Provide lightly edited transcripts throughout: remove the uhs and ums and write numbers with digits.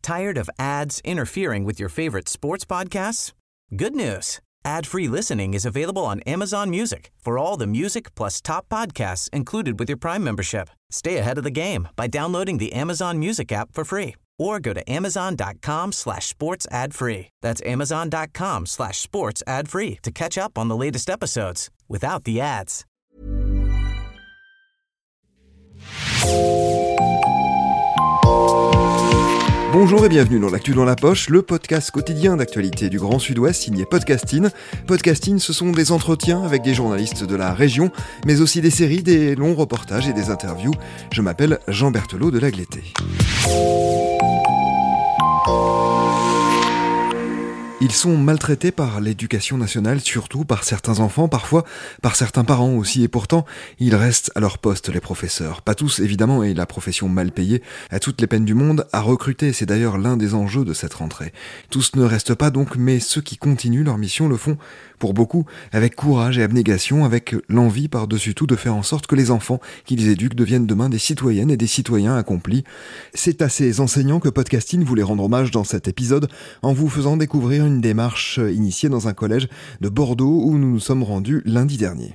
Tired of ads interfering with your favorite sports podcasts? Good news. Ad-free listening is available on Amazon Music for all the music plus top podcasts included with your Prime membership. Stay ahead of the game by downloading the Amazon Music app for free or go to amazon.com/sports ad free. That's amazon.com/sports ad free to catch up on the latest episodes without the ads. Bonjour et bienvenue dans l'Actu dans la poche, le podcast quotidien d'actualité du Grand Sud-Ouest signé Podcasting. Podcasting, ce sont des entretiens avec des journalistes de la région, mais aussi des séries, des longs reportages et des interviews. Je m'appelle Jean Berthelot de Lagleté. Ils sont maltraités par l'éducation nationale, surtout par certains enfants, parfois par certains parents aussi, et pourtant, ils restent à leur poste, les professeurs. Pas tous, évidemment, et la profession mal payée a toutes les peines du monde à recruter, c'est d'ailleurs l'un des enjeux de cette rentrée. Tous ne restent pas donc, mais ceux qui continuent leur mission le font, pour beaucoup, avec courage et abnégation, avec l'envie par-dessus tout de faire en sorte que les enfants qu'ils éduquent deviennent demain des citoyennes et des citoyens accomplis. C'est à ces enseignants que Podcasting voulait rendre hommage dans cet épisode, en vous faisant découvrir une démarche initiée dans un collège de Bordeaux où nous nous sommes rendus lundi dernier.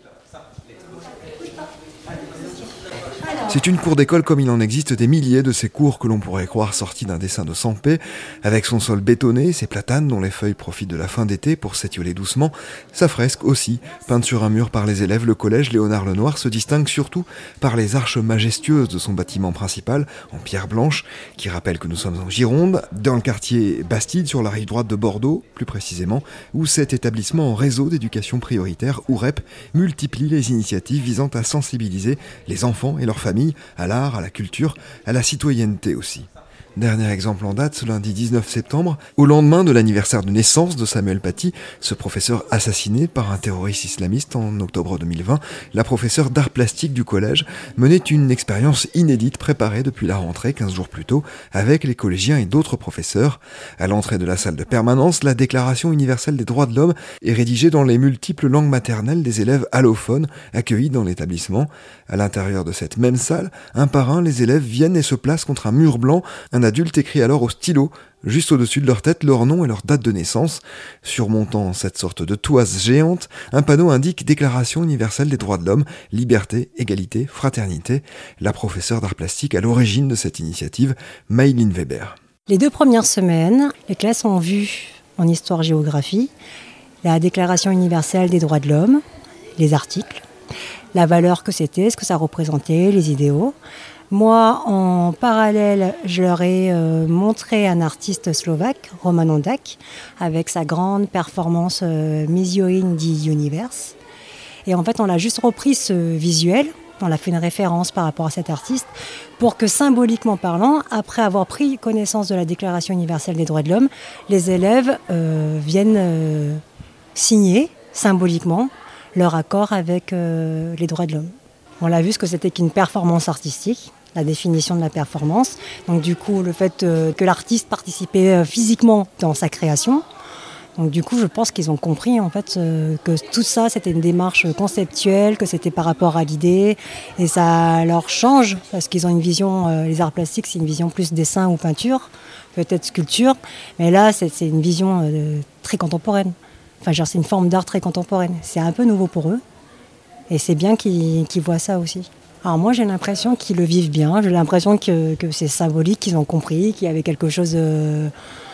C'est une cour d'école comme il en existe des milliers de ces cours que l'on pourrait croire sortis d'un dessin de Sampé, avec son sol bétonné, ses platanes dont les feuilles profitent de la fin d'été pour s'étioler doucement, sa fresque aussi, peinte sur un mur par les élèves, le collège Léonard Lenoir se distingue surtout par les arches majestueuses de son bâtiment principal, en pierre blanche, qui rappelle que nous sommes en Gironde, dans le quartier Bastide, sur la rive droite de Bordeaux, plus précisément, où cet établissement en réseau d'éducation prioritaire, OUREP, multiplie les initiatives visant à sensibiliser les enfants et leurs familles à l'art, à la culture, à la citoyenneté aussi. Dernier exemple en date, ce lundi 19 septembre, au lendemain de l'anniversaire de naissance de Samuel Paty, ce professeur assassiné par un terroriste islamiste en octobre 2020, la professeure d'art plastique du collège menait une expérience inédite préparée depuis la rentrée 15 jours plus tôt avec les collégiens et d'autres professeurs. À l'entrée de la salle de permanence, la Déclaration universelle des droits de l'homme est rédigée dans les multiples langues maternelles des élèves allophones accueillis dans l'établissement. À l'intérieur de cette même salle, un par un, les élèves viennent et se placent contre un mur blanc. Un adulte écrit alors au stylo, juste au-dessus de leur tête, leur nom et leur date de naissance. Surmontant cette sorte de toise géante, un panneau indique Déclaration universelle des droits de l'homme, liberté, égalité, fraternité. La professeure d'art plastique à l'origine de cette initiative, Maïline Weber. Les 2 premières semaines, les classes ont vu en histoire-géographie la Déclaration universelle des droits de l'homme, les articles, la valeur que c'était, ce que ça représentait, les idéaux. Moi, en parallèle, je leur ai montré un artiste slovaque, Roman Ondak, avec sa grande performance Miss in the Universe. Et en fait, on a juste repris ce visuel, on a fait une référence par rapport à cet artiste, pour que symboliquement parlant, après avoir pris connaissance de la Déclaration universelle des droits de l'homme, les élèves viennent signer symboliquement leur accord avec les droits de l'homme. On l'a vu ce que c'était qu'une performance artistique, la définition de la performance. Donc du coup, le fait que l'artiste participait physiquement dans sa création. Donc du coup, je pense qu'ils ont compris en fait que tout ça, c'était une démarche conceptuelle, que c'était par rapport à l'idée. Et ça leur change, parce qu'ils ont une vision, les arts plastiques, c'est une vision plus dessin ou peinture, peut-être sculpture. Mais là, c'est une vision très contemporaine. Enfin, genre, c'est une forme d'art très contemporaine. C'est un peu nouveau pour eux. Et c'est bien qu'ils voient ça aussi. Alors moi, j'ai l'impression qu'ils le vivent bien. J'ai l'impression que c'est symbolique, qu'ils ont compris, qu'il y avait quelque chose de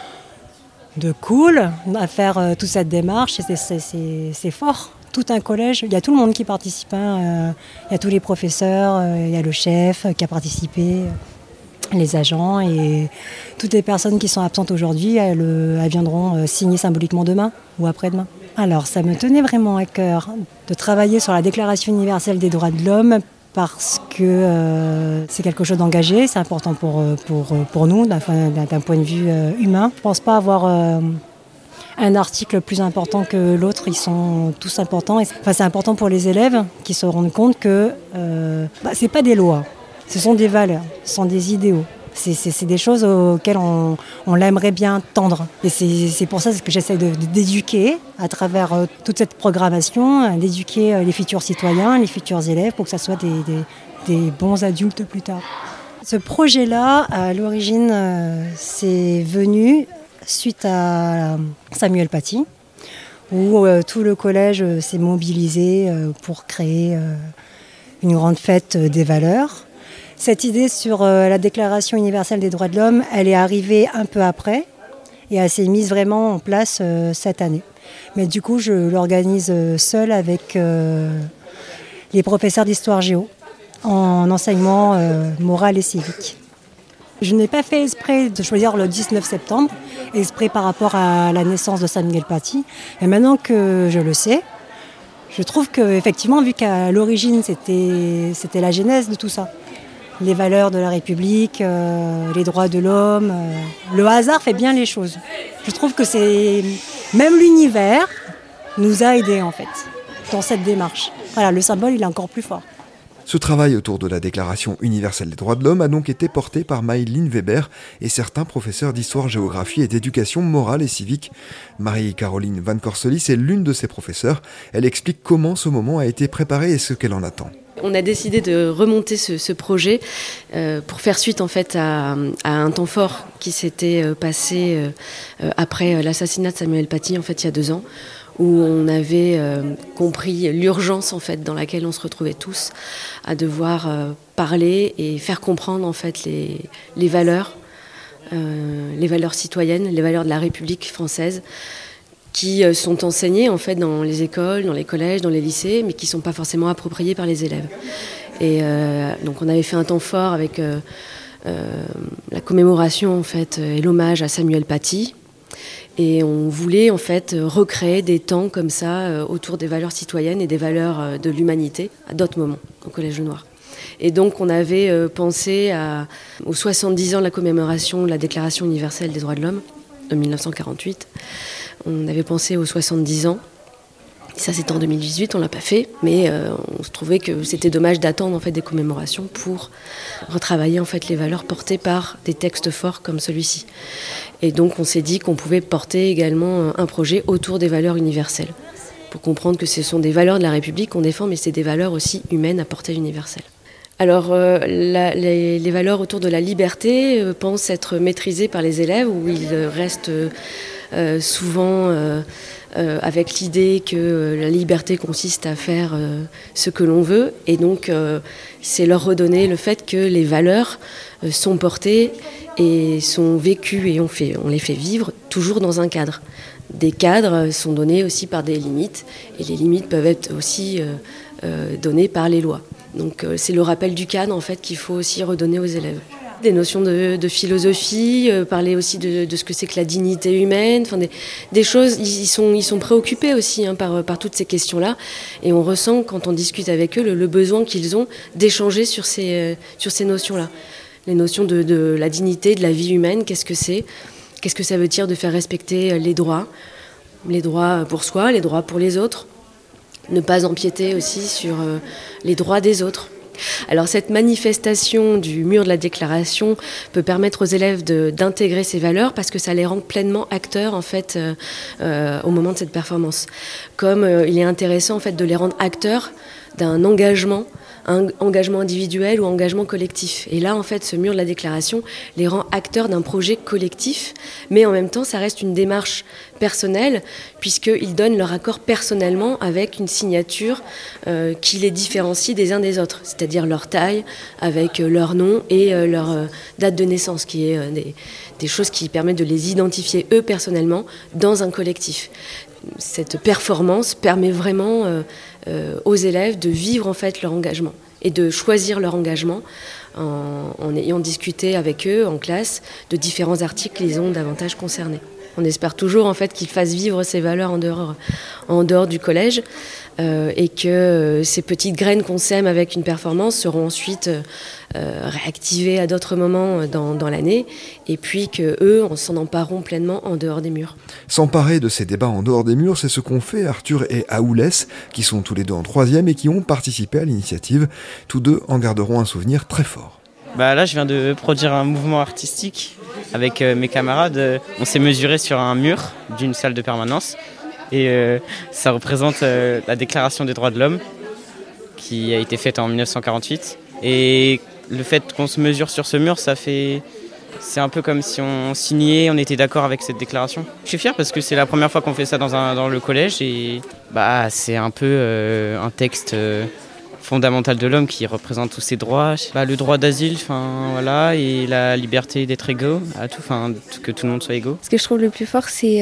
cool à faire toute cette démarche. Et c'est fort. Tout un collège, il y a tout le monde qui participe. Il y a tous les professeurs, il y a le chef qui a participé, les agents. Et toutes les personnes qui sont absentes aujourd'hui, elles viendront signer symboliquement demain ou après-demain. Alors, ça me tenait vraiment à cœur de travailler sur la Déclaration universelle des droits de l'homme parce que c'est quelque chose d'engagé, c'est important pour nous d'un point de vue humain. Je ne pense pas avoir un article plus important que l'autre, ils sont tous importants. Enfin, c'est important pour les élèves qui se rendent compte que ce n'est pas des lois, ce sont des valeurs, ce sont des idéaux. C'est des choses auxquelles on l'aimerait bien tendre. Et c'est pour ça que j'essaie d'éduquer à travers toute cette programmation, d'éduquer les futurs citoyens, les futurs élèves, pour que ça soit des bons adultes plus tard. Ce projet-là, à l'origine, c'est venu suite à Samuel Paty, où tout le collège s'est mobilisé pour créer une grande fête des valeurs. Cette idée sur la Déclaration universelle des droits de l'homme, elle est arrivée un peu après et elle s'est mise vraiment en place cette année. Mais du coup, je l'organise seule avec les professeurs d'histoire géo en enseignement moral et civique. Je n'ai pas fait exprès de choisir le 19 septembre, exprès par rapport à la naissance de Samuel Paty. Et maintenant que je le sais, je trouve qu'effectivement, vu qu'à l'origine, c'était la genèse de tout ça. Les valeurs de la République, les droits de l'homme. Le hasard fait bien les choses. Je trouve que même l'univers nous a aidés, en fait, dans cette démarche. Voilà, le symbole, il est encore plus fort. Ce travail autour de la Déclaration universelle des droits de l'homme a donc été porté par Maïline Weber et certains professeurs d'histoire-géographie et d'éducation morale et civique. Marie-Caroline Van Corselis est l'une de ces professeurs. Elle explique comment ce moment a été préparé et ce qu'elle en attend. On a décidé de remonter ce projet pour faire suite en fait à un temps fort qui s'était passé après l'assassinat de Samuel Paty en fait il y a 2 ans, où on avait compris l'urgence en fait dans laquelle on se retrouvait tous à devoir parler et faire comprendre en fait les valeurs citoyennes, les valeurs de la République française, qui sont enseignées en fait dans les écoles, dans les collèges, dans les lycées, mais qui ne sont pas forcément appropriées par les élèves. Et donc on avait fait un temps fort avec la commémoration en fait et l'hommage à Samuel Paty. Et on voulait en fait recréer des temps comme ça autour des valeurs citoyennes et des valeurs de l'humanité à d'autres moments au Collège Noir. Et donc on avait pensé aux 70 ans de la commémoration de la Déclaration universelle des droits de l'homme de 1948. On avait pensé aux 70 ans. Ça c'était en 2018, on l'a pas fait, mais on se trouvait que c'était dommage d'attendre en fait des commémorations pour retravailler en fait les valeurs portées par des textes forts comme celui-ci. Et donc on s'est dit qu'on pouvait porter également un projet autour des valeurs universelles, pour comprendre que ce sont des valeurs de la République qu'on défend, mais c'est des valeurs aussi humaines à portée universelle. Alors les valeurs autour de la liberté pensent être maîtrisées par les élèves, où ils restent souvent avec l'idée que la liberté consiste à faire ce que l'on veut, et donc c'est leur redonner le fait que les valeurs sont portées et sont vécues, et on les fait vivre toujours dans un cadre. Des cadres sont donnés aussi par des limites, et les limites peuvent être aussi données par les lois. Donc c'est le rappel du cadre en fait qu'il faut aussi redonner aux élèves. Des notions de philosophie, parler aussi de ce que c'est que la dignité humaine, enfin des choses. Ils sont préoccupés aussi par toutes ces questions-là, et on ressent quand on discute avec eux le besoin qu'ils ont d'échanger sur ces notions-là. Les notions de la dignité, de la vie humaine, qu'est-ce que ça veut dire de faire respecter les droits pour soi, les droits pour les autres, ne pas empiéter aussi sur les droits des autres. Alors cette manifestation du mur de la déclaration peut permettre aux élèves d'intégrer ces valeurs, parce que ça les rend pleinement acteurs en fait au moment de cette performance. Comme il est intéressant en fait de les rendre acteurs d'un engagement individuel ou engagement collectif. Et là, en fait, ce mur de la déclaration les rend acteurs d'un projet collectif, mais en même temps, ça reste une démarche personnelle, puisqu'ils donnent leur accord personnellement avec une signature qui les différencie des uns des autres, c'est-à-dire leur taille, avec leur nom et leur date de naissance, qui est des choses qui permettent de les identifier eux personnellement dans un collectif. Cette performance permet vraiment aux élèves de vivre en fait leur engagement et de choisir leur engagement en ayant discuté avec eux en classe de différents articles qui les ont davantage concernés. On espère toujours en fait qu'ils fassent vivre ces valeurs en dehors du collège et que ces petites graines qu'on sème avec une performance seront ensuite réactivées à d'autres moments dans l'année, et puis qu'eux s'en empareront pleinement en dehors des murs. S'emparer de ces débats en dehors des murs, c'est ce qu'ont fait Arthur et Aoulès, qui sont tous les deux en 3e et qui ont participé à l'initiative. Tous deux en garderont un souvenir très fort. Là, je viens de produire un mouvement artistique avec mes camarades. On s'est mesuré sur un mur d'une salle de permanence, et ça représente la Déclaration des droits de l'homme qui a été faite en 1948. Et Le fait qu'on se mesure sur ce mur, c'est un peu comme si on signait, on était d'accord avec cette déclaration. Je suis fier parce que c'est la première fois qu'on fait ça dans le collège et c'est un peu un texte fondamental de l'homme qui représente tous ses droits. Le droit d'asile, et la liberté d'être égaux à tout, que tout le monde soit égaux. Ce que je trouve le plus fort, c'est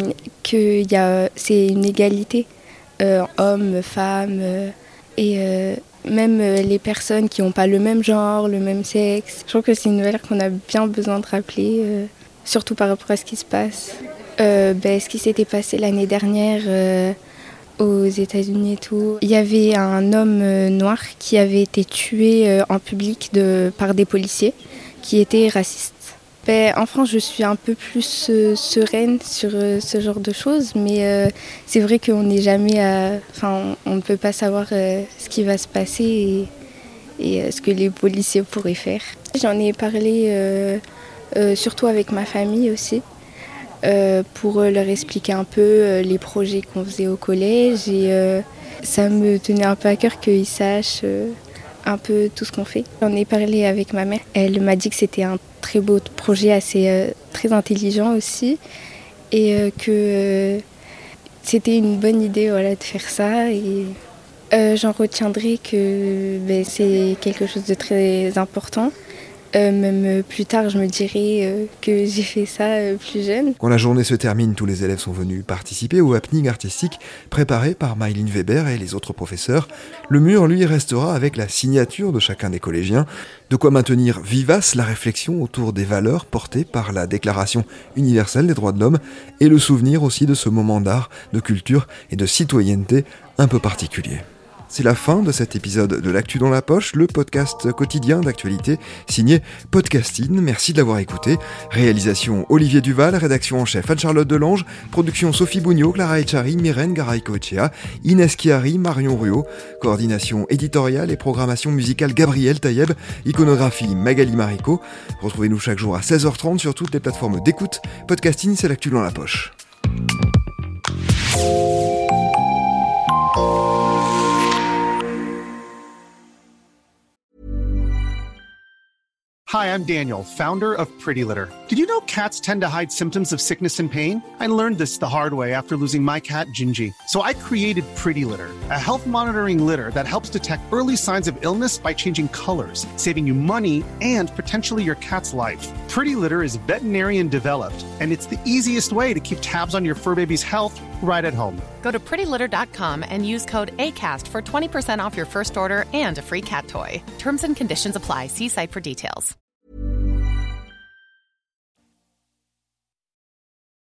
c'est une égalité, hommes, femmes et même les personnes qui n'ont pas le même genre, le même sexe. Je trouve que c'est une valeur qu'on a bien besoin de rappeler, surtout par rapport à ce qui se passe. Ce qui s'était passé l'année dernière aux États-Unis et tout. Il y avait un homme noir qui avait été tué en public par des policiers qui étaient racistes. En France, je suis un peu plus sereine sur ce genre de choses, mais c'est vrai qu'on n'est jamais on ne peut pas savoir ce qui va se passer et ce que les policiers pourraient faire. J'en ai parlé surtout avec ma famille aussi, pour leur expliquer un peu les projets qu'on faisait au collège et ça me tenait un peu à cœur qu'ils sachent un peu tout ce qu'on fait. J'en ai parlé avec ma mère. Elle m'a dit que c'était un très beau projet, très intelligent aussi, et que c'était une bonne idée de faire ça. Et j'en retiendrai que c'est quelque chose de très important. Même plus tard, je me dirais que j'ai fait ça plus jeune. Quand la journée se termine, tous les élèves sont venus participer au happening artistique préparé par Maïline Weber et les autres professeurs. Le mur, lui, restera avec la signature de chacun des collégiens. De quoi maintenir vivace la réflexion autour des valeurs portées par la Déclaration universelle des droits de l'homme et le souvenir aussi de ce moment d'art, de culture et de citoyenneté un peu particulier. C'est la fin de cet épisode de l'Actu dans la poche, le podcast quotidien d'actualité signé Podcasting. Merci de l'avoir écouté. Réalisation Olivier Duval, rédaction en chef Anne-Charlotte Delange, production Sophie Bougnot, Clara Echari, Myrène Garay-Coechea, Inès Chiari, Marion Ruot, coordination éditoriale et programmation musicale Gabriel Taïeb, iconographie Magali Marico. Retrouvez-nous chaque jour à 16h30 sur toutes les plateformes d'écoute. Podcasting, c'est l'Actu dans la poche. Hi, I'm Daniel, founder of Pretty Litter. Did you know cats tend to hide symptoms of sickness and pain? I learned this the hard way after losing my cat, Gingy. So I created Pretty Litter, a health monitoring litter that helps detect early signs of illness by changing colors, saving you money and potentially your cat's life. Pretty Litter is veterinarian developed, and it's the easiest way to keep tabs on your fur baby's health right at home. Go to prettylitter.com and use code ACAST for 20% off your first order and a free cat toy. Terms and conditions apply. See site for details.